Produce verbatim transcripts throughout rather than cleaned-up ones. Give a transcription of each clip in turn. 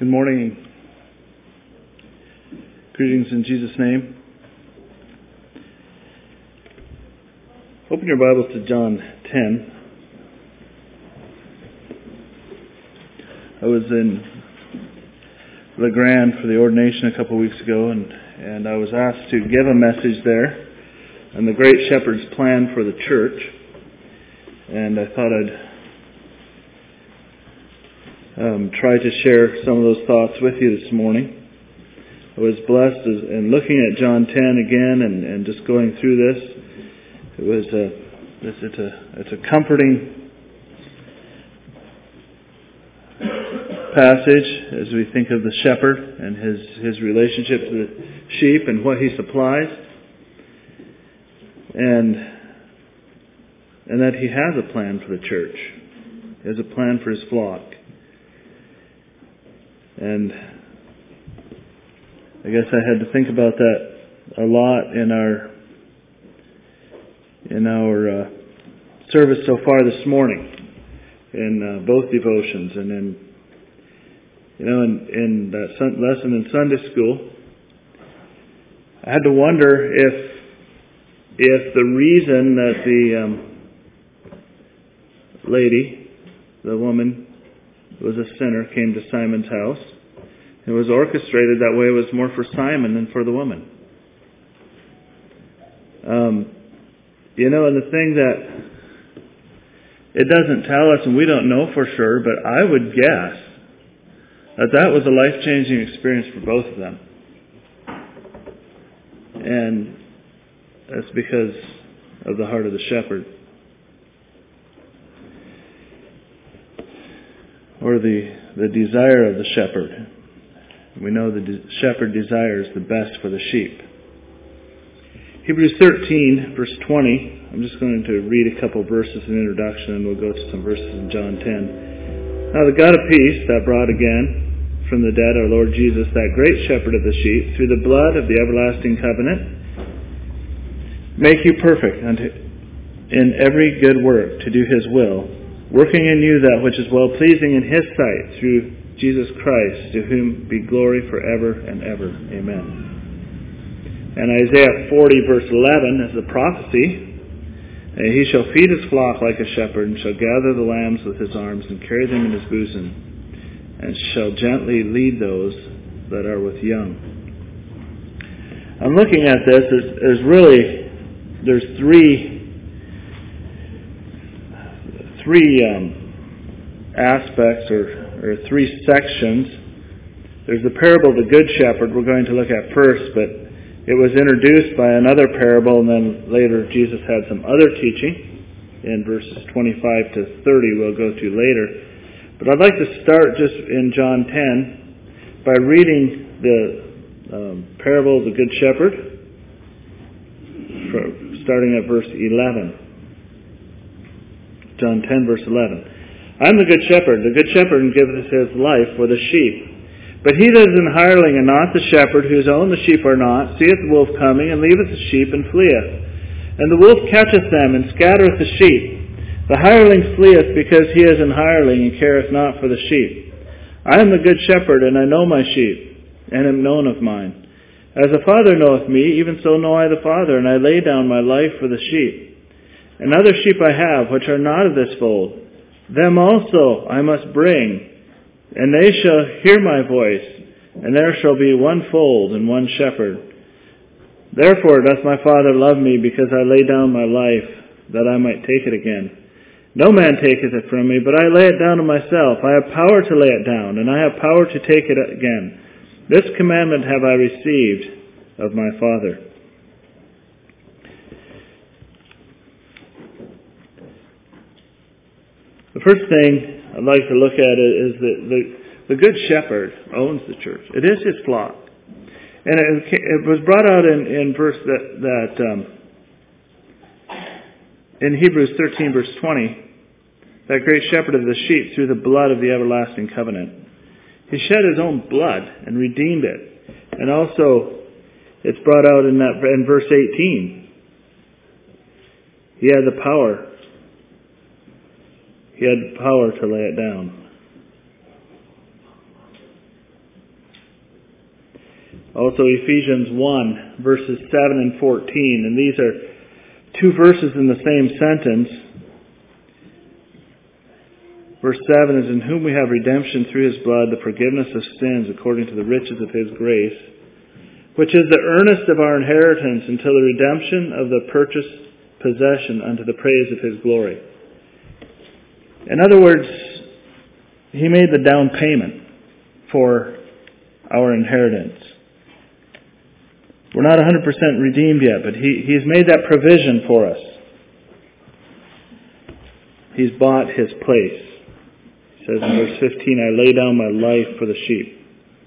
Good morning. Greetings in Jesus' name. Open your Bibles to John ten. I was in La Grande for the ordination a couple of weeks ago, and, and I was asked to give a message there on the Great Shepherd's plan for the church. And I thought I'd um, try to share some of those thoughts with you this morning. I was blessed as, in looking at John ten again and, and just going through this. It was a it's, it's a it's a comforting passage as we think of the shepherd and his his relationship to the sheep and what he supplies, and and that he has a plan for the church. He has a plan for his flock. And I guess I had to think about that a lot in our in our uh, service so far this morning, in uh, both devotions, and in you know in, in that sun- lesson in Sunday school. I had to wonder if if the reason that the um, lady, the woman, was a sinner, came to Simon's house. It was orchestrated that way. It was more for Simon than for the woman. Um, you know, and the thing that it doesn't tell us, and we don't know for sure, but I would guess that that was a life-changing experience for both of them. And that's because of the heart of the shepherd. Or the, the desire of the shepherd. We know the de- shepherd desires the best for the sheep. Hebrews thirteen, verse twenty. I'm just going to read a couple verses in introduction, and we'll go to some verses in John ten. Now the God of peace that brought again from the dead our Lord Jesus, that great shepherd of the sheep, through the blood of the everlasting covenant, make you perfect unto in every good work to do His will, working in you that which is well-pleasing in His sight, through Jesus Christ, to whom be glory forever and ever. Amen. And Isaiah forty, verse eleven, is a prophecy. And he shall feed his flock like a shepherd, and shall gather the lambs with his arms, and carry them in his bosom, and shall gently lead those that are with young. I'm looking at this. There's, there's really, there's three Three um, aspects or, or three sections. There's the parable of the Good Shepherd we're going to look at first, but it was introduced by another parable, and then later Jesus had some other teaching in verses twenty-five to thirty we'll go to later. But I'd like to start just in John ten by reading the um, parable of the Good Shepherd, starting at verse eleven. John ten, verse eleven. I am the good shepherd. The good shepherd giveth his life for the sheep. But he that is an hireling, and not the shepherd, whose own the sheep are not, seeth the wolf coming, and leaveth the sheep, and fleeth. And the wolf catcheth them, and scattereth the sheep. The hireling fleeth, because he is an hireling, and careth not for the sheep. I am the good shepherd, and I know my sheep, and am known of mine. As the Father knoweth me, even so know I the Father, and I lay down my life for the sheep. And other sheep I have, which are not of this fold. Them also I must bring, and they shall hear my voice, and there shall be one fold and one shepherd. Therefore doth my Father love me, because I lay down my life, that I might take it again. No man taketh it from me, but I lay it down of myself. I have power to lay it down, and I have power to take it again. This commandment have I received of my Father. The first thing I'd like to look at is that the, the Good Shepherd owns the church. It is His flock. And it, it was brought out in, in verse that, that um, in Hebrews thirteen, verse twenty, that great shepherd of the sheep through the blood of the everlasting covenant. He shed His own blood and redeemed it. And also, it's brought out in that in verse eighteen. He had the power He had power to lay it down. Also Ephesians one, verses seven and fourteen. And these are two verses in the same sentence. Verse seven is, in whom we have redemption through His blood, the forgiveness of sins according to the riches of His grace, which is the earnest of our inheritance until the redemption of the purchased possession unto the praise of His glory. In other words, He made the down payment for our inheritance. We're not one hundred percent redeemed yet, but he, He's made that provision for us. He's bought His place. He says in verse fifteen, I lay down my life for the sheep.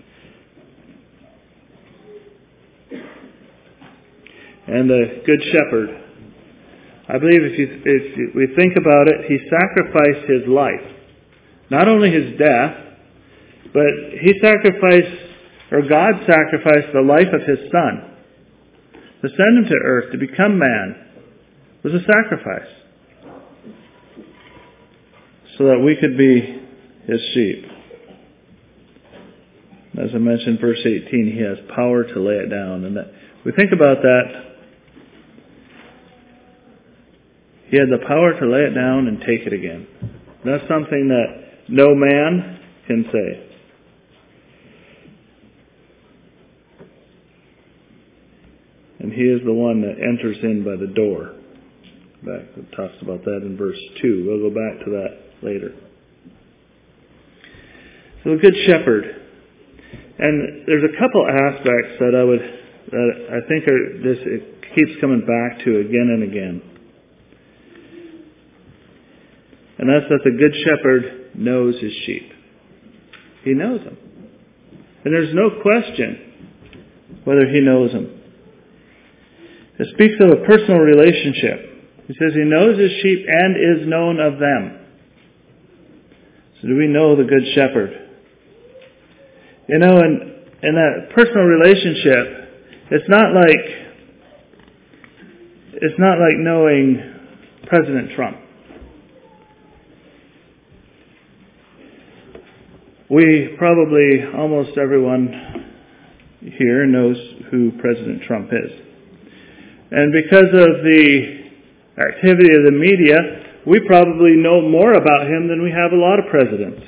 And the Good Shepherd, I believe if, you, if we think about it, He sacrificed His life. Not only His death, but He sacrificed, or God sacrificed the life of His Son. To send Him to earth, to become man, was a sacrifice. So that we could be His sheep. As I mentioned, verse eighteen, He has power to lay it down. And that, we think about that. He had the power to lay it down and take it again. That's something that no man can say. And He is the one that enters in by the door. Back, it talks about that in verse two. We'll go back to that later. So the Good Shepherd. And there's a couple aspects that I would, that I think are, this it keeps coming back to again and again. And that's that the Good Shepherd knows His sheep. He knows them. And there's no question whether He knows them. It speaks of a personal relationship. He says He knows His sheep and is known of them. So do we know the Good Shepherd? You know, in, in that personal relationship, it's not like it's not like knowing President Trump. We probably, almost everyone here knows who President Trump is. And because of the activity of the media, we probably know more about him than we have a lot of presidents.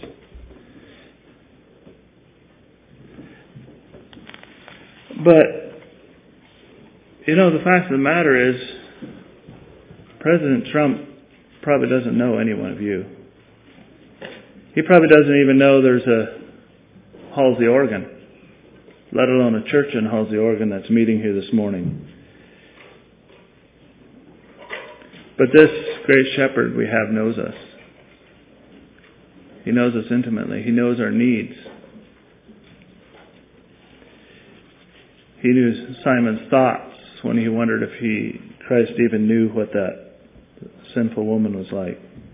But, you know, the fact of the matter is, President Trump probably doesn't know any one of you. He probably doesn't even know there's a Halsey, Oregon, let alone a church in Halsey, Oregon that's meeting here this morning. But this great shepherd we have knows us. He knows us intimately. He knows our needs. He knew Simon's thoughts when he wondered if he, Christ even knew what that sinful woman was like.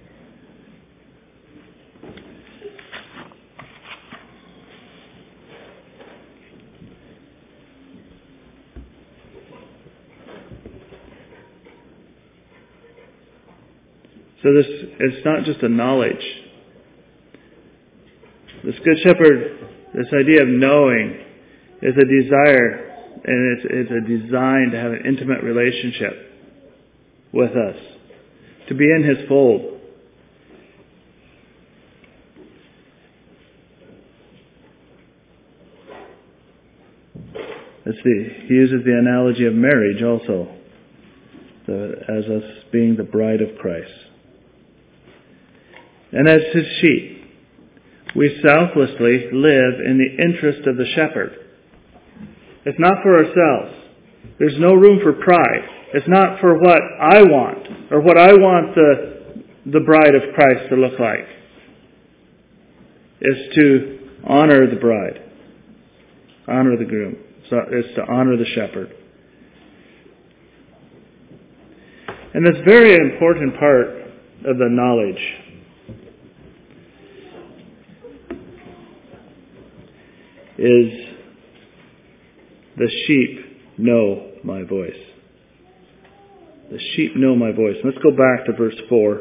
So this, it's not just a knowledge. This Good Shepherd, this idea of knowing, is a desire, and it's, it's a design to have an intimate relationship with us, to be in His fold. It's the, he uses the analogy of marriage also, the, as us being the bride of Christ. And as His sheep, we selflessly live in the interest of the shepherd. It's not for ourselves. There's no room for pride. It's not for what I want or what I want the, the bride of Christ to look like. It's to honor the bride, honor the groom. So it's to honor the shepherd. And this very important part of the knowledge is the sheep know my voice. The sheep know my voice. Let's go back to verse four.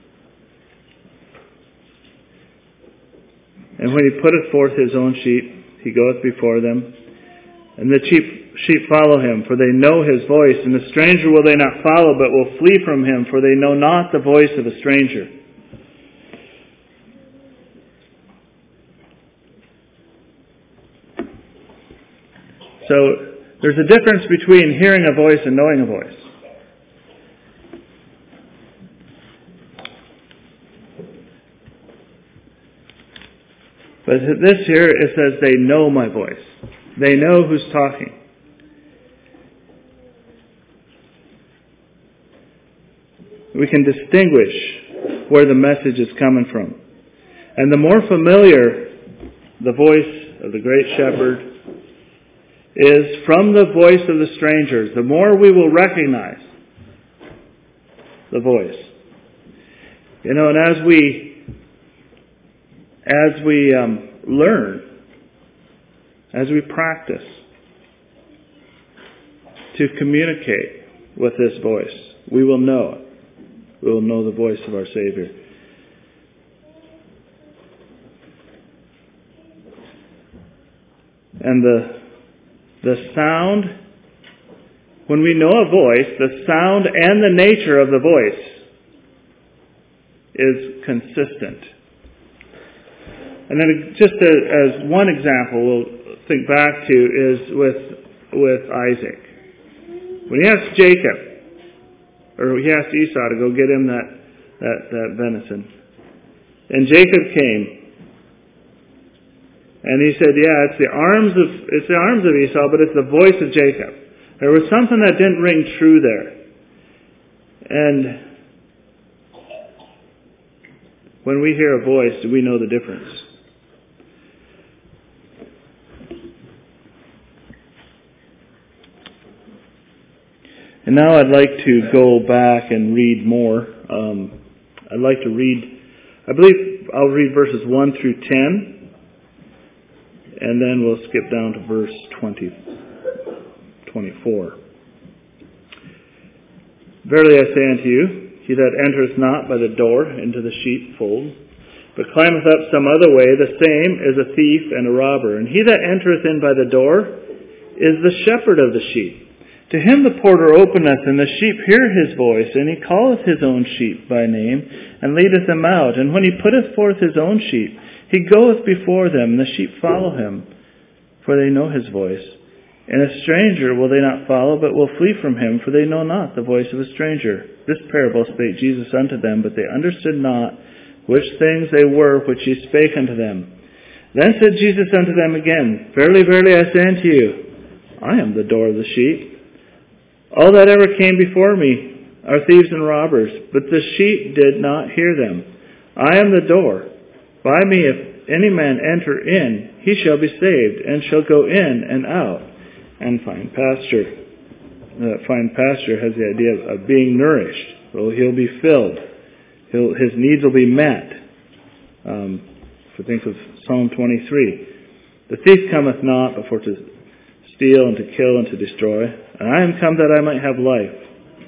And when He putteth forth His own sheep, he goeth before them, and the sheep, sheep follow him, for they know his voice. And the stranger will they not follow, but will flee from him, for they know not the voice of a stranger. So there's a difference between hearing a voice and knowing a voice. But this here, it says they know my voice. They know who's talking. We can distinguish where the message is coming from. And the more familiar the voice of the great shepherd is from the voice of the strangers, the more we will recognize the voice. You know, and as we as we um, learn, as we practice to communicate with this voice, we will know it. We will know the voice of our Savior. And the the sound, when we know a voice, the sound and the nature of the voice is consistent. And then just as one example we'll think back to is with with Isaac. When he asked Jacob, or he asked Esau to go get him that, that, that venison. And Jacob came. And he said, yeah, it's the arms of it's the arms of Esau, but it's the voice of Jacob. There was something that didn't ring true there. And when we hear a voice, do we know the difference? And now I'd like to go back and read more. Um, I'd like to read, I believe I'll read verses one through ten. And then we'll skip down to verse twenty, twenty-four. Verily I say unto you, he that entereth not by the door into the sheepfold, but climbeth up some other way, the same is a thief and a robber. And he that entereth in by the door is the shepherd of the sheep. To him the porter openeth, and the sheep hear his voice, and he calleth his own sheep by name, and leadeth them out. And when he putteth forth his own sheep, he goeth before them, and the sheep follow him, for they know his voice. And a stranger will they not follow, but will flee from him, for they know not the voice of a stranger. This parable spake Jesus unto them, but they understood not which things they were which he spake unto them. Then said Jesus unto them again, Verily, verily, I say unto you, I am the door of the sheep. All that ever came before me are thieves and robbers, but the sheep did not hear them. I am the door. By me, if any man enter in, he shall be saved, and shall go in and out, and find pasture. Uh, find pasture has the idea of, of being nourished. So he'll be filled. He'll, his needs will be met. Um, if we think of Psalm twenty-three. The thief cometh not before to steal and to kill and to destroy. And I am come that I might have life.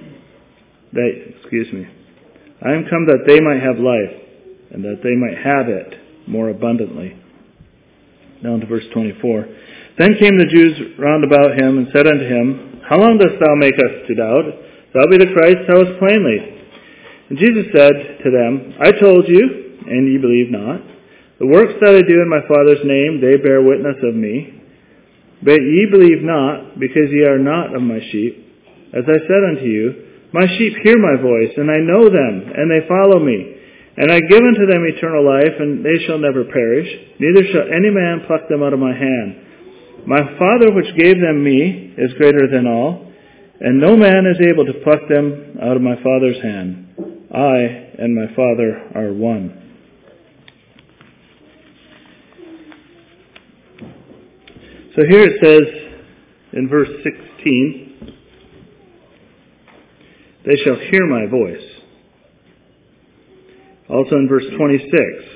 They, excuse me. I am come that they might have life, and that they might have it more abundantly. Down to verse twenty-four. Then came the Jews round about him, and said unto him, How long dost thou make us to doubt? If thou be the Christ, tell us plainly. And Jesus said to them, I told you, and ye believe not. The works that I do in my Father's name, they bear witness of me. But ye believe not, because ye are not of my sheep. As I said unto you, my sheep hear my voice, and I know them, and they follow me. And I give unto them eternal life, and they shall never perish, neither shall any man pluck them out of my hand. My Father which gave them me is greater than all, and no man is able to pluck them out of my Father's hand. I and my Father are one. So here it says in verse sixteen, they shall hear my voice. Also in verse twenty-six,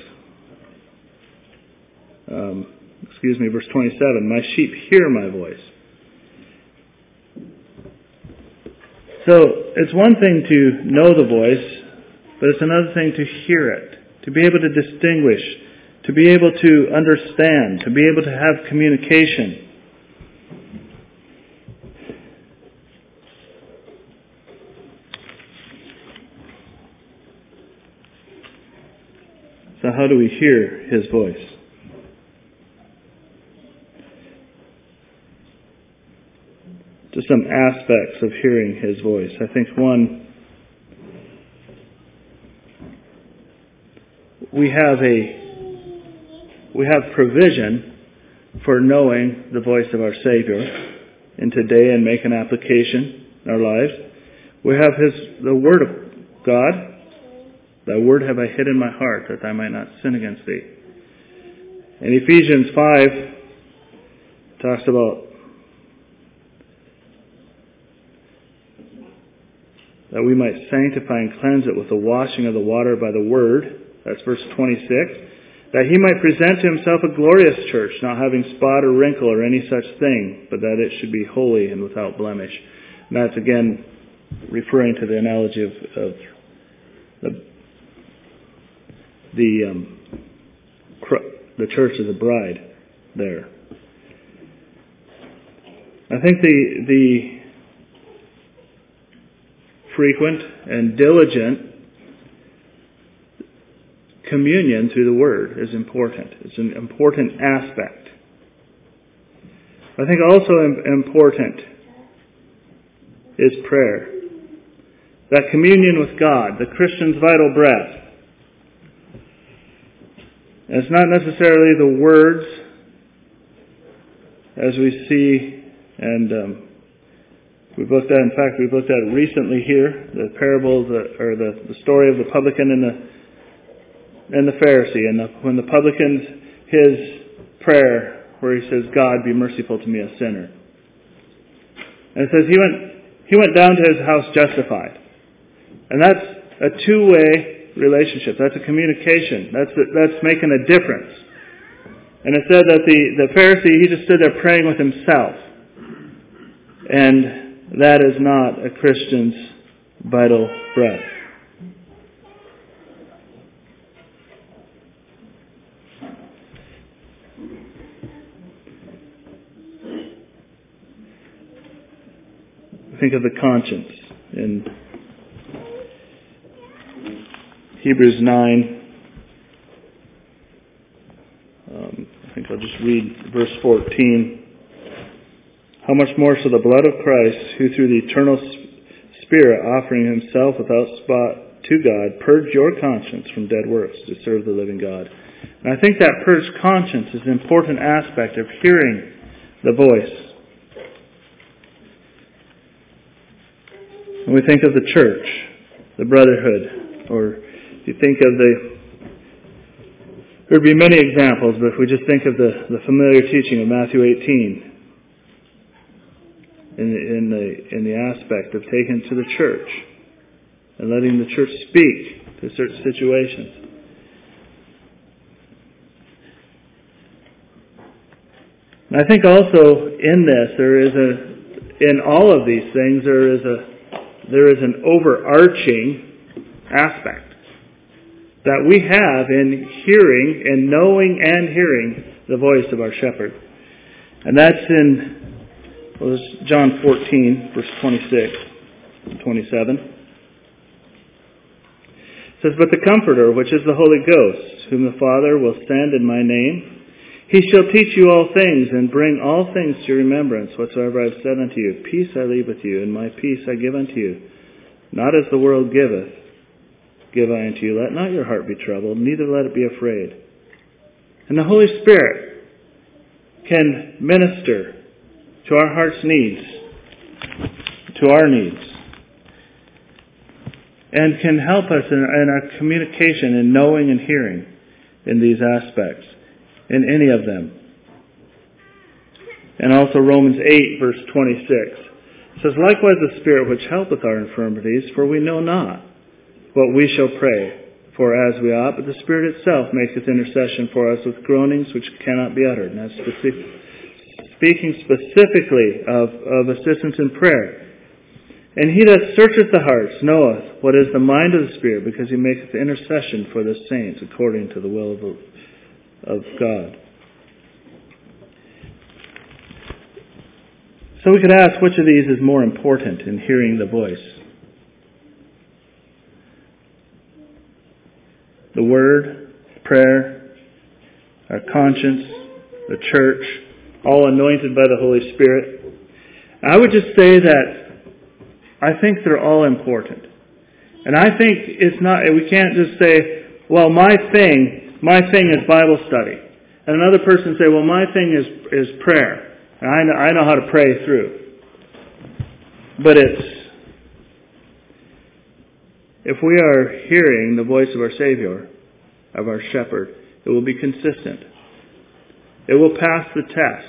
um, excuse me, verse twenty-seven, my sheep hear my voice. So it's one thing to know the voice, but it's another thing to hear it, to be able to distinguish, to be able to understand, to be able to have communication. So how do we hear His voice? Just some aspects of hearing His voice. I think one, we have a we have provision for knowing the voice of our Savior in today and make an application in our lives. We have His the Word of God. Thy word have I hid in my heart, that I might not sin against thee. In Ephesians five, it talks about that we might sanctify and cleanse it with the washing of the water by the word. That's verse twenty-six. That He might present to Himself a glorious church, not having spot or wrinkle or any such thing, but that it should be holy and without blemish. And that's again referring to the analogy of, of the The um, the church is a bride there. I think the the frequent and diligent communion through the Word is important. It's an important aspect. I think also important is prayer. That communion with God, the Christian's vital breath. And it's not necessarily the words as we see, and um, we've looked at, in fact, we've looked at it recently here, the parable, of the, or the, the story of the publican and the and the Pharisee. And the, when the publican's, his prayer, where he says, God, be merciful to me, a sinner. And it says he went, he went down to his house justified. And that's a two-way relationship. That's a communication. That's that's making a difference. And it said that the, the Pharisee, he just stood there praying with himself. And that is not a Christian's vital breath. Think of the conscience in Hebrews nine, um, I think I'll just read verse fourteen. How much more shall the blood of Christ, who through the eternal Spirit offering Himself without spot to God, purge your conscience from dead works to serve the living God. And I think that purged conscience is an important aspect of hearing the voice. When we think of the church, the brotherhood, or if you think of the, there would be many examples, but if we just think of the, the familiar teaching of Matthew eighteen, in the, in the in the aspect of taking to the church and letting the church speak to certain situations. And I think also in this, there is a, in all of these things, there is a, there is an overarching aspect that we have in hearing and knowing and hearing the voice of our shepherd. And that's in well, it's John fourteen, verse twenty-six and twenty-seven. It says, But the Comforter, which is the Holy Ghost, whom the Father will send in my name, He shall teach you all things, and bring all things to your remembrance, whatsoever I have said unto you. Peace I leave with you, and my peace I give unto you. Not as the world giveth, give I unto you. Let not your heart be troubled, neither let it be afraid. And the Holy Spirit can minister to our heart's needs, to our needs, and can help us in, in our communication, in knowing and hearing in these aspects, in any of them. And also Romans eight, verse twenty-six. It says, Likewise the Spirit which helpeth our infirmities, for we know not what we shall pray for as we ought, but the Spirit itself maketh intercession for us with groanings which cannot be uttered. And that's specific, speaking specifically of, of assistance in prayer. And he that searcheth the hearts knoweth what is the mind of the Spirit, because he maketh intercession for the saints according to the will of, the, of God. So we could ask, which of these is more important in hearing the voice? The Word, prayer, our conscience, the church, all anointed by the Holy Spirit. I would just say that I think they're all important. And I think it's not, we can't just say, well, my thing, my thing is Bible study. And another person say, well, my thing is, is prayer. And I know, I know how to pray through. But it's, if we are hearing the voice of our Savior, of our Shepherd, it will be consistent. It will pass the test.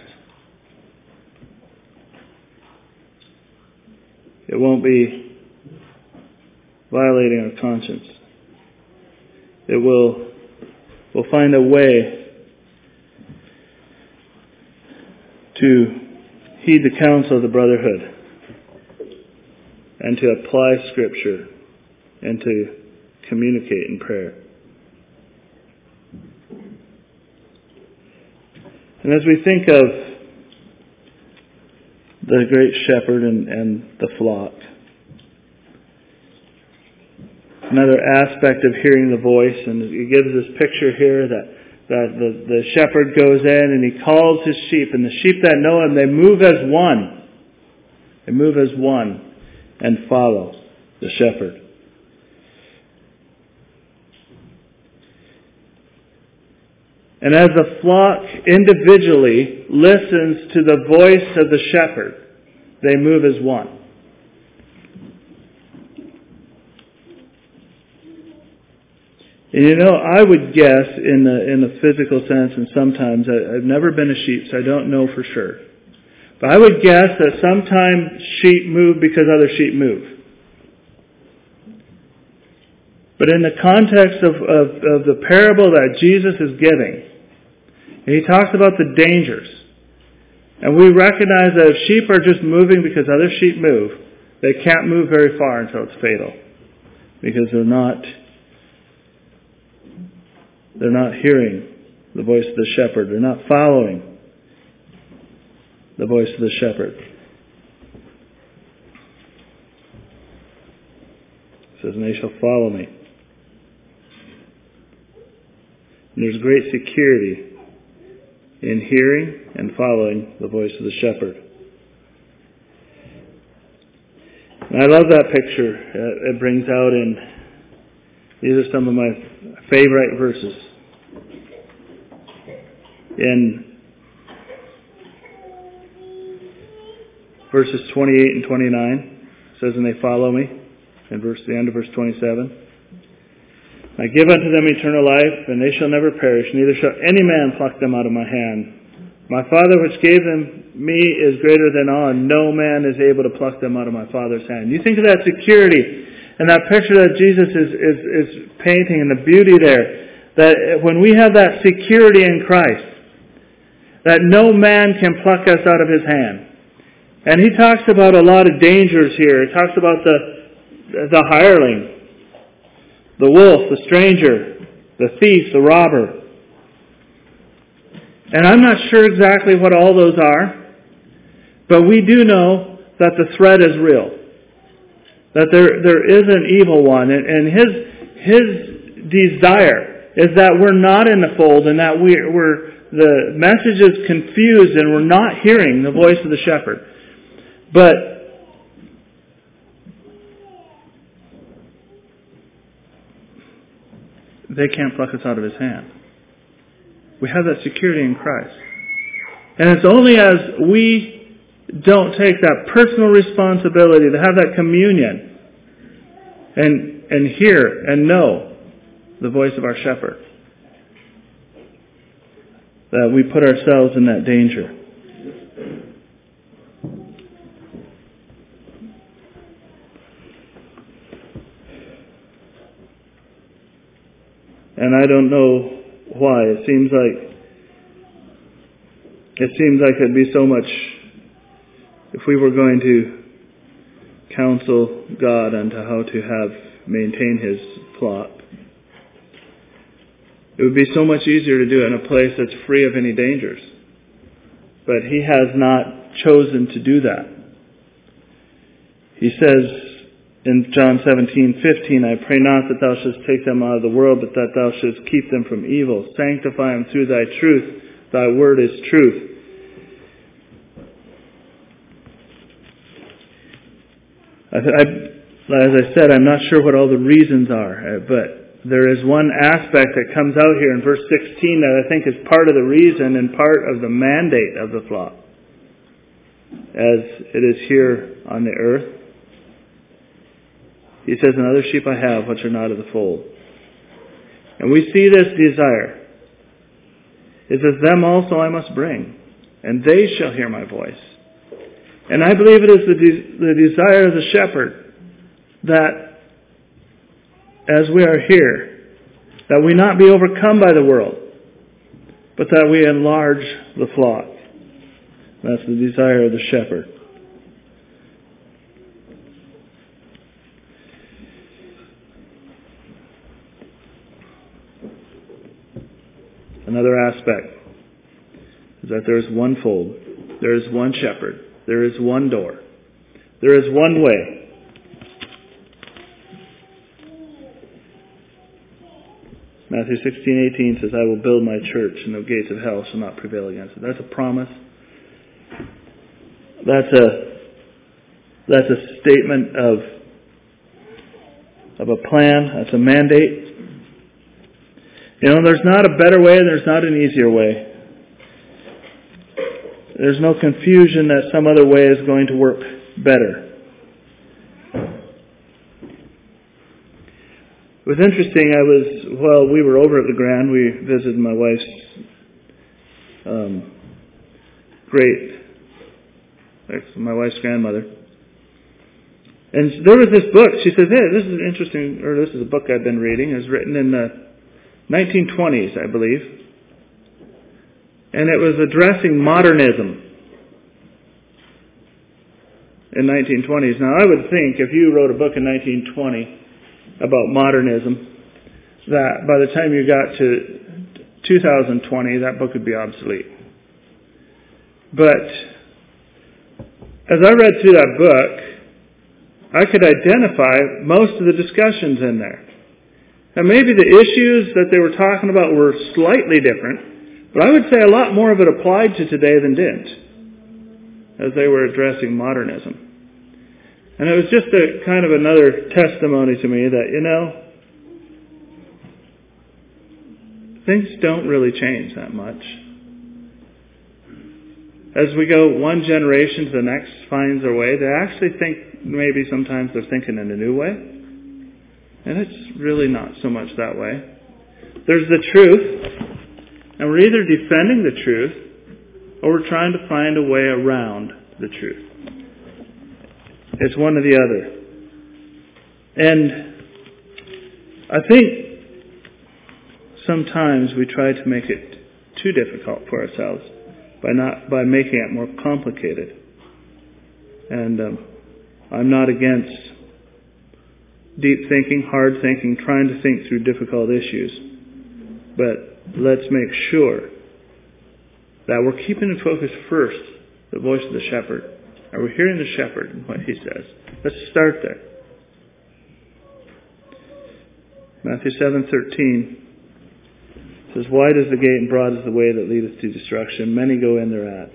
It won't be violating our conscience. It will, will find a way to heed the counsel of the brotherhood and to apply Scripture and to communicate in prayer. And as we think of the great shepherd and, and the flock, another aspect of hearing the voice, and it gives this picture here that, that the, the shepherd goes in and he calls his sheep, and the sheep that know him, they move as one. They move as one and follow the shepherd. And as the flock individually listens to the voice of the shepherd, they move as one. And you know, I would guess in the in the physical sense, and sometimes I, I've never been a sheep, so I don't know for sure. But I would guess that sometimes sheep move because other sheep move. But in the context of, of, of the parable that Jesus is giving, he talks about the dangers. And we recognize that if sheep are just moving because other sheep move, they can't move very far until it's fatal. Because they're not, they're not hearing the voice of the shepherd. They're not following the voice of the shepherd. It says, and they shall follow me. And there's great security in hearing and following the voice of the shepherd. And I love that picture. It brings out in, these are some of my favorite verses. In verses twenty-eight and twenty-nine, it says, and they follow me. In verse, the end of verse twenty-seven. I give unto them eternal life, and they shall never perish, neither shall any man pluck them out of my hand. My Father which gave them me is greater than all, and no man is able to pluck them out of my Father's hand. You think of that security and that picture that Jesus is, is, is painting and the beauty there, that when we have that security in Christ, that no man can pluck us out of His hand. And He talks about a lot of dangers here. He talks about the, the hireling, the wolf, the stranger, the thief, the robber. And I'm not sure exactly what all those are, but we do know that the threat is real. That there there is an evil one, and, and his his desire is that we're not in the fold, and that we're, we're the message is confused, and we're not hearing the voice of the shepherd. But they can't pluck us out of His hand. We have that security in Christ. And it's only as we don't take that personal responsibility to have that communion and, and hear and know the voice of our shepherd that we put ourselves in that danger. And I don't know why. It seems like it seems like it'd be so much, if we were going to counsel God unto how to have maintain His flock, It would be so much easier to do it in a place that's free of any dangers. But He has not chosen to do that. He says in John seventeen fifteen, I pray not that thou shouldst take them out of the world, but that thou shouldst keep them from evil. Sanctify them through thy truth. Thy word is truth. I, I, as I said, I'm not sure what all the reasons are, but there is one aspect that comes out here in verse sixteen that I think is part of the reason and part of the mandate of the flock, as it is here on the earth. He says, another sheep I have, which are not of the fold. And we see this desire. It says, them also I must bring, and they shall hear my voice. And I believe it is the, de- the desire of the shepherd that as we are here, that we not be overcome by the world, but that we enlarge the flock. That's the desire of the shepherd. Another aspect is that there is one fold, there is one shepherd, there is one door, there is one way. Matthew sixteen eighteen says, I will build my church, and the gates of hell shall not prevail against it. That's a promise. That's a that's a statement of of a plan. That's a mandate. You know, there's not a better way and there's not an easier way. There's no confusion that some other way is going to work better. It was interesting. I was, well, we were over at the Grand. We visited my wife's um, great, my wife's grandmother. And there was this book. She says, hey, this is interesting, or this is a book I've been reading. It was written in the nineteen twenties, I believe. And it was addressing modernism in nineteen twenties. Now, I would think if you wrote a book in nineteen twenty about modernism, that by the time you got to two thousand twenty, that book would be obsolete. But as I read through that book, I could identify most of the discussions in there. And maybe the issues that they were talking about were slightly different, but I would say a lot more of it applied to today than didn't, as they were addressing modernism. And it was just a kind of another testimony to me that, you know, things don't really change that much. As we go one generation to the next finds their way, they actually think maybe sometimes they're thinking in a new way. And it's really not so much that way. There's the truth, and we're either defending the truth or we're trying to find a way around the truth. It's one or the other. And I think sometimes we try to make it too difficult for ourselves by not by making it more complicated. And um, I'm not against deep thinking, hard thinking, trying to think through difficult issues. But let's make sure that we're keeping in focus first the voice of the shepherd. Are we hearing the shepherd and what he says? Let's start there. Matthew seven thirteen says, wide is the gate and broad is the way that leadeth to destruction. Many go in thereat.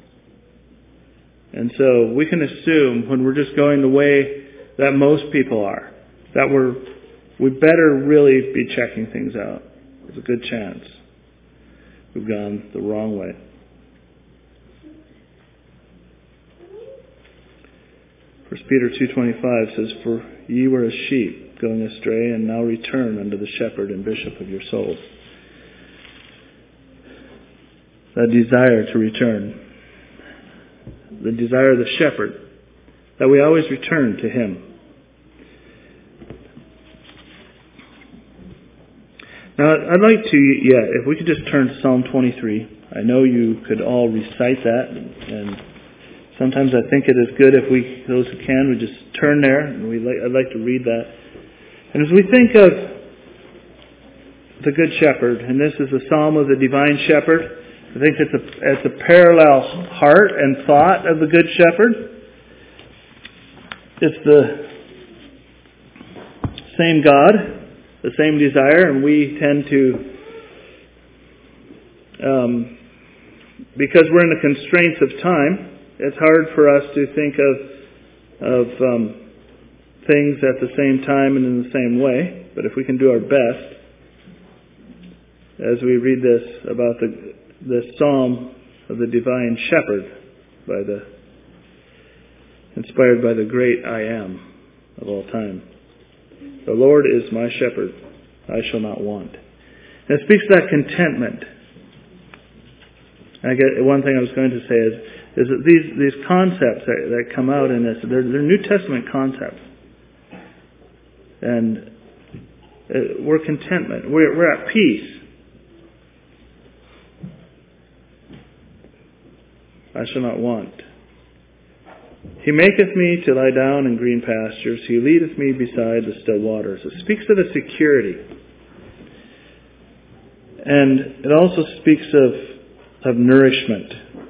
And so we can assume when we're just going the way that most people are, that we're we better really be checking things out. There's a good chance we've gone the wrong way. First Peter two twenty-five says, for ye were as sheep going astray, and now return unto the shepherd and bishop of your souls. That desire to return. The desire of the shepherd, that we always return to him. Now, I'd like to, yeah, if we could just turn to Psalm twenty-three. I know you could all recite that, and sometimes I think it is good if we, those who can, would just turn there, and we like, I'd like to read that. And as we think of the Good Shepherd, and this is a psalm of the Divine Shepherd. I think it's a, it's a parallel heart and thought of the Good Shepherd. It's the same God, the same desire, and we tend to, um, because we're in the constraints of time, it's hard for us to think of, of um, things at the same time and in the same way. But if we can do our best, as we read this about the the Psalm of the Divine Shepherd, by the inspired by the great I Am of all time. The Lord is my shepherd, I shall not want. And it speaks of that contentment. And I get one thing I was going to say is, is that these these concepts that, that come out in this, they're, they're New Testament concepts. And uh, we're contentment. We're, we're at peace. I shall not want. He maketh me to lie down in green pastures. He leadeth me beside the still waters. It speaks of a security. And it also speaks of, of nourishment.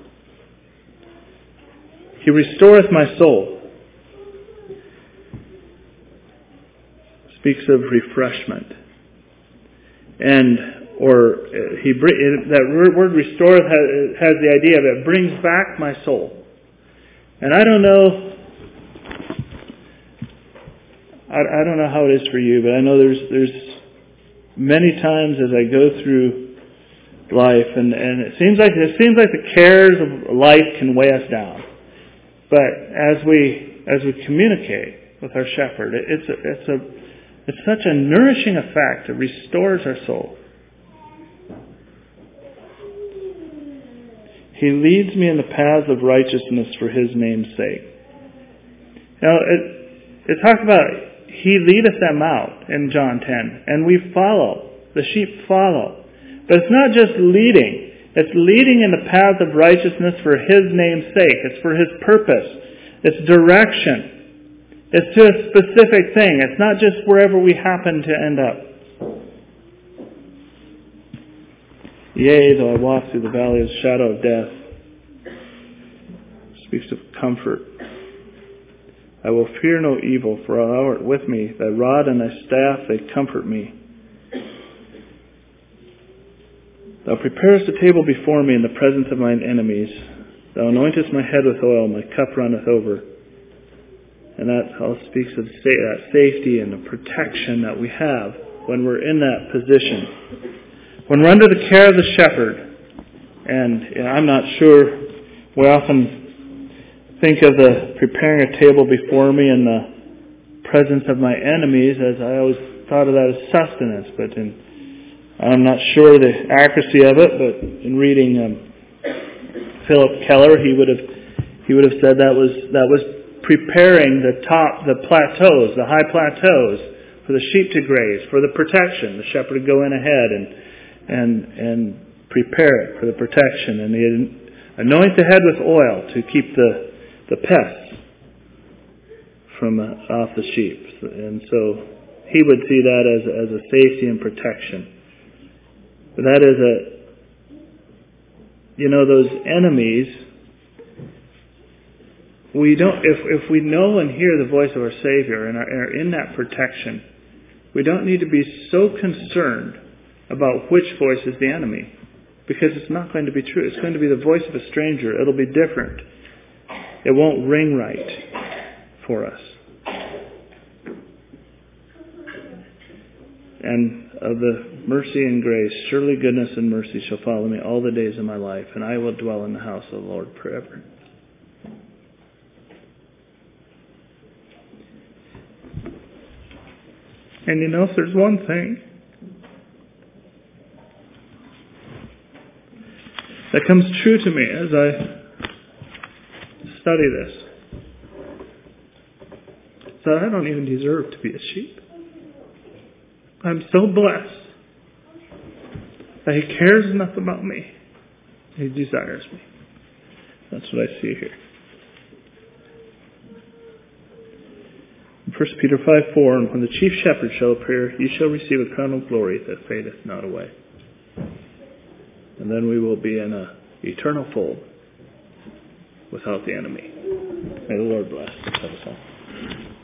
He restoreth my soul. Speaks of refreshment. And Or he that word "restore" has, has the idea that it brings back my soul. And I don't know, I, I don't know how it is for you, but I know there's there's many times as I go through life, and, and it seems like it seems like the cares of life can weigh us down. But as we as we communicate with our shepherd, it, it's a, it's a it's such a nourishing effect. It restores our soul. He leads me in the paths of righteousness for His name's sake. Now, it, it talks about He leadeth them out in John ten, and we follow. The sheep follow. But it's not just leading. It's leading in the paths of righteousness for His name's sake. It's for His purpose. It's direction. It's to a specific thing. It's not just wherever we happen to end up. Yea, though I walk through the valley of the shadow of death, speaks of comfort. I will fear no evil, for thou art with me. Thy rod and thy staff, they comfort me. Thou preparest a table before me in the presence of mine enemies. Thou anointest my head with oil, my cup runneth over. And that all speaks of that safety and the protection that we have when we're in that position. When we're under the care of the shepherd, and you know, I'm not sure, we often think of the preparing a table before me in the presence of my enemies, as I always thought of that as sustenance, but in, I'm not sure the accuracy of it, but in reading um, Philip Keller, he would have he would have said that was that was preparing the top, the plateaus, the high plateaus, for the sheep to graze, for the protection. The shepherd would go in ahead and and and prepare it for the protection, and he'd anoint the head with oil to keep the the pests from uh, off the sheep. And so he would see that as as a safety and protection. But that is a, you know, those enemies. We don't if if we know and hear the voice of our Savior and are, are in that protection, we don't need to be so concerned about which voice is the enemy, because it's not going to be true. It's going to be the voice of a stranger. It'll be different. It won't ring right for us. And of the mercy and grace, surely goodness and mercy shall follow me all the days of my life, and I will dwell in the house of the Lord forever. And you know, if there's one thing that comes true to me as I study this, is that I don't even deserve to be a sheep. I'm so blessed that He cares enough about me. He desires me. That's what I see here. First Peter five four, and when the chief shepherd shall appear, ye shall receive a crown of glory that fadeth not away. And then we will be in an eternal fold without the enemy. May the Lord bless. Have us all.